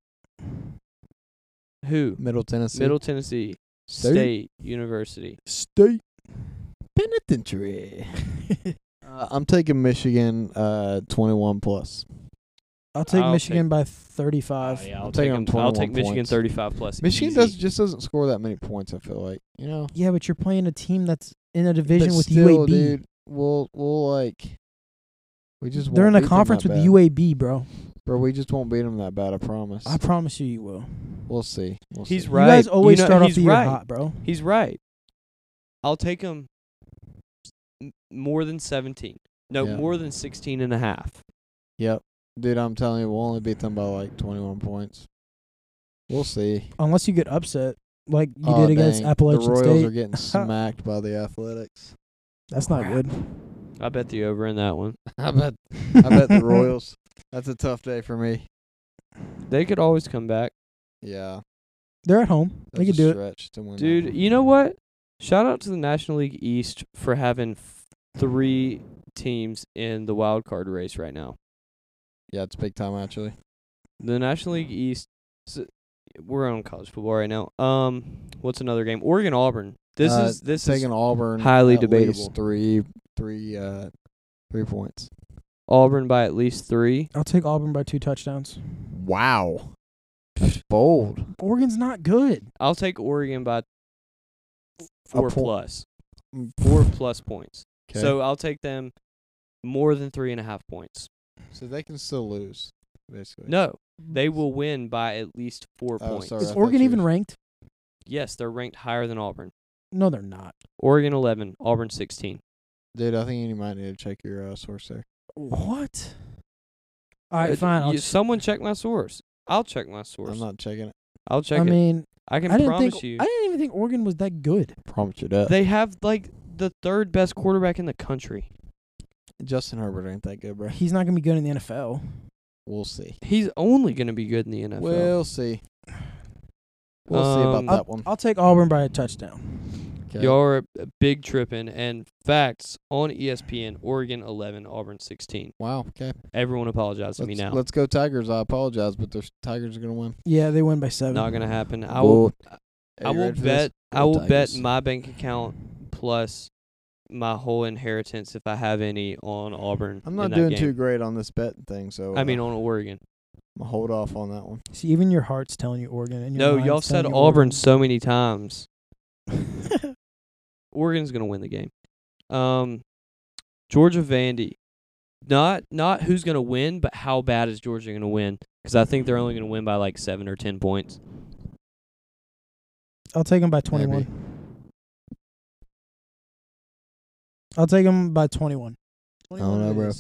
who? Middle Tennessee. Middle Tennessee State University. State Penitentiary. I'm taking Michigan 21 plus. I'll take I'll Michigan take- by 35. Yeah, I'm I'll taking take 'em- I'll 21 take Michigan points. 35 plus. Michigan easy. just doesn't score that many points. I feel like Yeah, but you're playing a team that's in a division But with still, UAB. dude. We'll like. We just. They're in won't a beat them conference that with bad. UAB, bro. Bro, we just won't beat them that bad. I promise. I promise you will. We'll see. He's see. right. You guys always You know, start off he's the year right. hot, bro. He's right. I'll take him more than 17. No, Yeah. more than 16 and a half. Yep, dude. I'm telling you, we'll only beat them by like 21 points. We'll see. Unless you get upset like you Oh, did against dang. Appalachian The Royals State. are getting smacked by the Athletics. That's not good. I bet the over in that one. I bet the Royals. That's a tough day for me. They could always come back. Yeah, They're at home. They that's can a do it. stretch to win. that Dude, one. you know what? Shout out to the National League East for having 3 teams in the wild card race right now. Yeah, it's big time actually. The National League East. We're on college football right now. What's another game? Oregon Auburn. This is taking Auburn highly at debatable. least three points. Auburn by at least 3. I'll take Auburn by 2 touchdowns. Wow, that's bold. Oregon's not good. I'll take Oregon by 4 point. plus. Mm, 4 plus points. 'Kay. So I'll take them more than 3.5 points. So they can still lose, basically. No, they will win by at least 4 Oh, points. sorry. I Is thought Oregon you even was- ranked? Yes, they're ranked higher than Auburn. No, they're not. Oregon 11, Auburn 16. Dude, I think you might need to check your source there. What? All right, fine. Someone check my source. I'll check my source. I'm not checking it. I'll check I it. mean, I can I didn't promise think you. I didn't even think Oregon was that good. Promise you that. They have like the 3rd best quarterback in the country. Justin Herbert ain't that good, bro. He's not gonna be good in the NFL. We'll see. He's only going to be good in the NFL. We'll see. We'll see about that one. I'll take Auburn by a touchdown. 'Kay. Y'all are a big tripping. And facts on ESPN, Oregon 11, Auburn 16. Wow. Okay. Everyone apologize to me now. Let's go Tigers. I apologize, but the Tigers are gonna win. Yeah, they win by 7. Not going to happen. I Bull- will Are you ready for bet this? I will bet Tigers. my bank account plus my whole inheritance if I have any on Auburn. I'm in not that doing game. too great on this betting thing, so I mean on Oregon. I'm gonna hold off on that one. See, even your heart's telling you Oregon. And your No, mind's y'all said telling you Auburn so many times. Oregon. Oregon's gonna win the game. Georgia Vandy. Not who's gonna win, but how bad is Georgia gonna win? Because I think they're only gonna win by like 7 or 10 points. I'll take them by 21. Maybe. I'll take them by 21. I don't know, bro.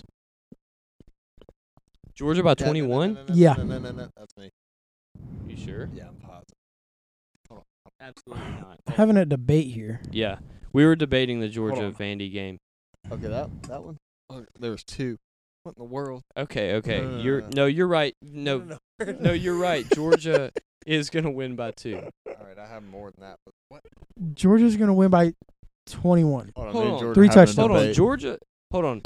Georgia by 21? Yeah. No, that's me. You sure? Yeah, I'm positive. Absolutely not. Having a debate here. Yeah, we were debating the Hold Georgia on. Vandy game. Okay, that one. Oh, there was 2. What in the world? Okay. No. You're right. No, you're right. Georgia is gonna win by 2. All right, I have more than that. But what? Georgia's going to win by 21. Hold Hold me and on. Jordan 3 having a touchdowns. Hold on, debate. Georgia. Hold on.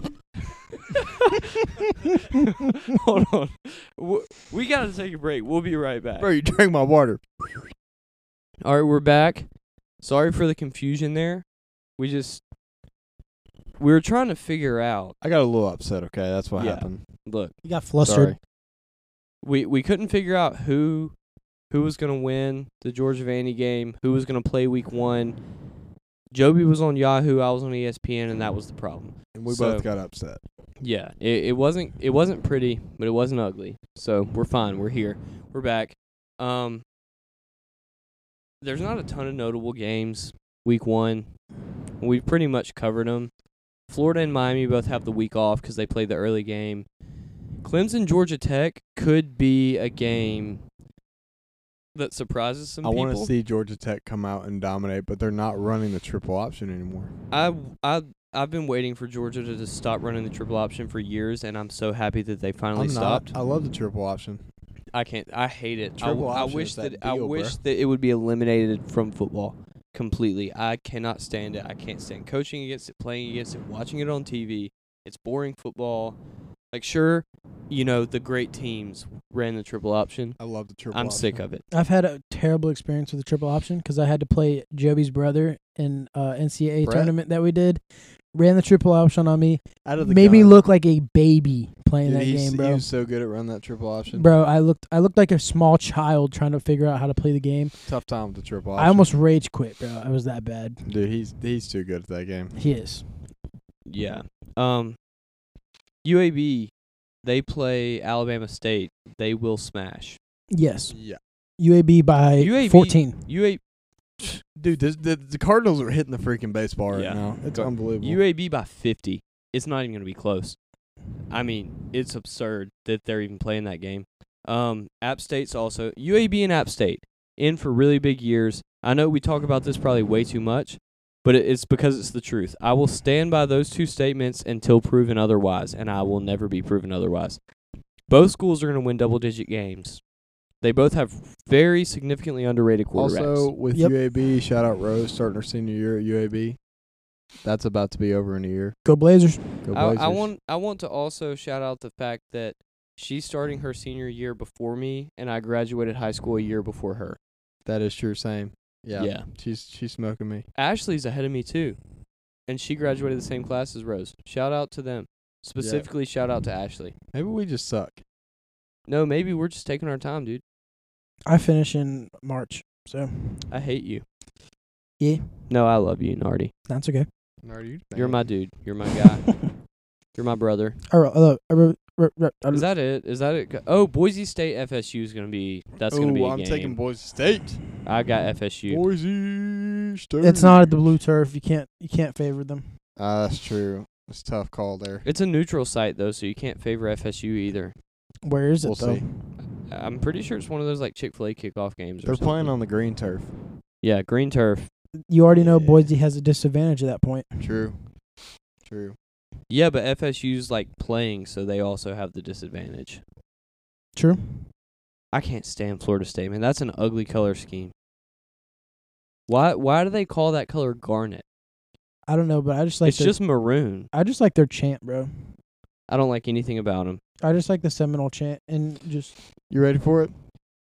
Hold on. We gotta take a break. We'll be right back. Bro, you drank my water. All right, we're back. Sorry for the confusion there. We were trying to figure out. I got a little upset. Okay, that's what Yeah. happened. Look, You got flustered. Sorry. we couldn't figure out who was gonna win the Georgia Vandy game, who was gonna play week 1. Joby was on Yahoo, I was on ESPN, and that was the problem. And we So- both got upset. Yeah, it wasn't pretty, but it wasn't ugly. So we're fine. We're here. We're back. There's not a ton of notable games week 1. We've pretty much covered them. Florida and Miami both have the week off because they played the early game. Clemson, Georgia Tech could be a game that surprises some I people. want to see Georgia Tech come out and dominate, but they're not running the triple option anymore. I've been waiting for Georgia to just stop running the triple option for years, and I'm so happy that they finally stopped. I love the triple option. I can't. I hate it. Triple I option wish is that that I deal, wish bro. that it would be eliminated from football completely. I cannot stand it. I can't stand coaching against it, playing against it, watching it on TV. It's boring football. Like, sure, the great teams ran the triple option. I love the triple I'm option. sick of it. I've had a terrible experience with the triple option because I had to play Joby's brother in NCAA Brett? tournament that we did. Ran the triple option on me. Out of the Made me gun. look like a baby playing Dude, that he's- game, bro. He was so good at running that triple option. Bro, I looked like a small child trying to figure out how to play the game. Tough time with the triple option. I almost rage quit, bro. I was that bad. Dude, he's too good at that game. He is. Yeah. UAB, they play Alabama State. They will smash. Yes. Yeah. UAB by UAB 14. UAB Dude, the Cardinals are hitting the freaking baseball right Yeah. now. It's Go- unbelievable. UAB by 50. It's not even going to be close. I mean, it's absurd that they're even playing that game. App State's also UAB and App State in for really big years. I know we talk about this probably way too much, but it's because it's the truth. I will stand by those two statements until proven otherwise, and I will never be proven otherwise. Both schools are going to win double-digit games. They both have very significantly underrated quarterbacks. Also, with Yep. UAB, shout out Rose starting her senior year at UAB. That's about to be over in a year. Go Blazers. Go Blazers. I want to also shout out the fact that she's starting her senior year before me, and I graduated high school a year before her. That is true. Same. Yeah. Yeah. She's smoking me. Ashley's ahead of me too, and she graduated the same class as Rose. Shout out to them. Specifically, shout out to Ashley. Maybe we just suck. No, maybe we're just taking our time, dude. I finish in March, so I hate you. Yeah. No, I love you, Nardi. that's okay. You're my dude. You're my guy. You're my brother. Is that it? Is that it? Oh, Boise State FSU is gonna be. That's gonna be a I'm game. taking Boise State. I got FSU. Boise State. It's not at the blue turf. You can't favor them. That's true. It's a tough call there. It's a neutral site though, so you can't favor FSU either. Where is it We'll though? see. I'm pretty sure it's one of those like Chick-fil-A kickoff games. They're or playing something. on the green turf. Yeah, green turf. You already know Yeah. Boise has a disadvantage at that point. True. True. Yeah, but FSU's like playing, so they also have the disadvantage. True. I can't stand Florida State, man. That's an ugly color scheme. Why do they call that color garnet? I don't know, but I just like It's just maroon. I just like their chant, bro. I don't like anything about them. I just like the Seminole chant and just You ready for it?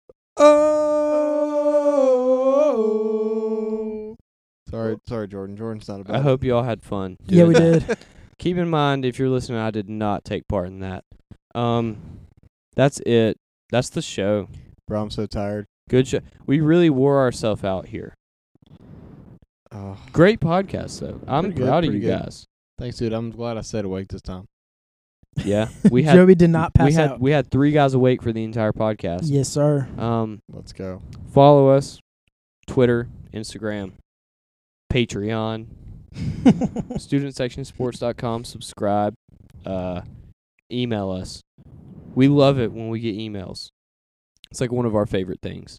Oh. Sorry, Jordan. Jordan's not about I hope you all had fun. yeah, doing we that. did. Keep in mind, if you're listening, I did not take part in that. That's it. That's the show. Bro, I'm so tired. Good show. We really wore ourselves out here. Oh. Great podcast, though. I'm Pretty good, proud of pretty you good. guys. Thanks, dude. I'm glad I stayed awake this time. Yeah, we had Joby did not pass we had out. we had 3 guys awake for the entire podcast. Yes, sir. Let's go. Follow us, Twitter, Instagram, Patreon, studentsectionsports.com. Subscribe. Email us. We love it when we get emails. It's like one of our favorite things.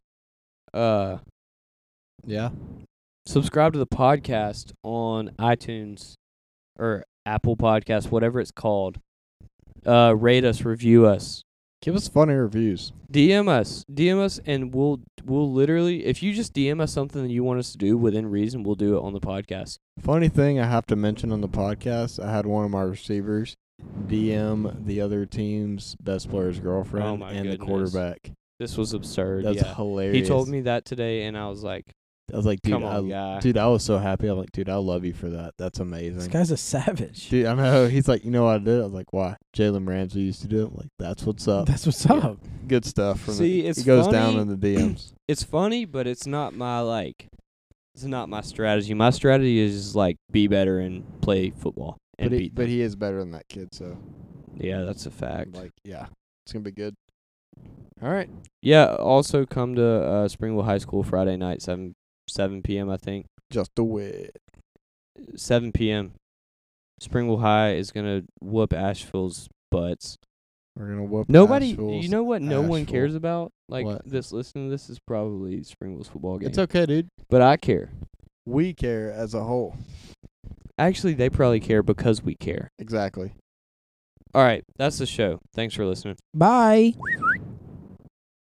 Yeah. Subscribe to the podcast on iTunes or Apple Podcasts, whatever it's called. Rate us, review us. Give us funny reviews. DM us, and we'll literally, if you just DM us something that you want us to do within reason, we'll do it on the podcast. Funny thing I have to mention on the podcast, I had one of my receivers DM the other team's best player's girlfriend Oh my and the goodness. quarterback. This was absurd. That's yeah. hilarious. He told me that today, and I was like, I was like, dude, "Come on, guy." dude, I was so happy. I'm like, dude, I love you for that. That's amazing. This guy's a savage. Dude, I know. He's like, you know what I did? I was like, why? Jalen Ramsey used to do it. I'm like, that's what's up. That's what's Yeah. up. Good stuff. From See, it. it's He goes funny. down in the DMs. It's funny, but it's not my it's not my strategy. My strategy is like be better and play football and beat them. But he is better than that kid. So, Yeah, that's a fact. like, yeah, it's gonna be good. All right. Yeah. Also, come to Springville High School Friday night, 7 p.m. I think. Just a wit. 7 p.m. Springville High is gonna whoop Asheville's butts. We're gonna whoop. Nobody, Asheville's you know what? No one Asheville. cares about. Like What? this. Listening to this is probably Springville's football game. It's okay, dude. But I care. We care as a whole. Actually, they probably care because we care. Exactly. All right, that's the show. Thanks for listening. Bye.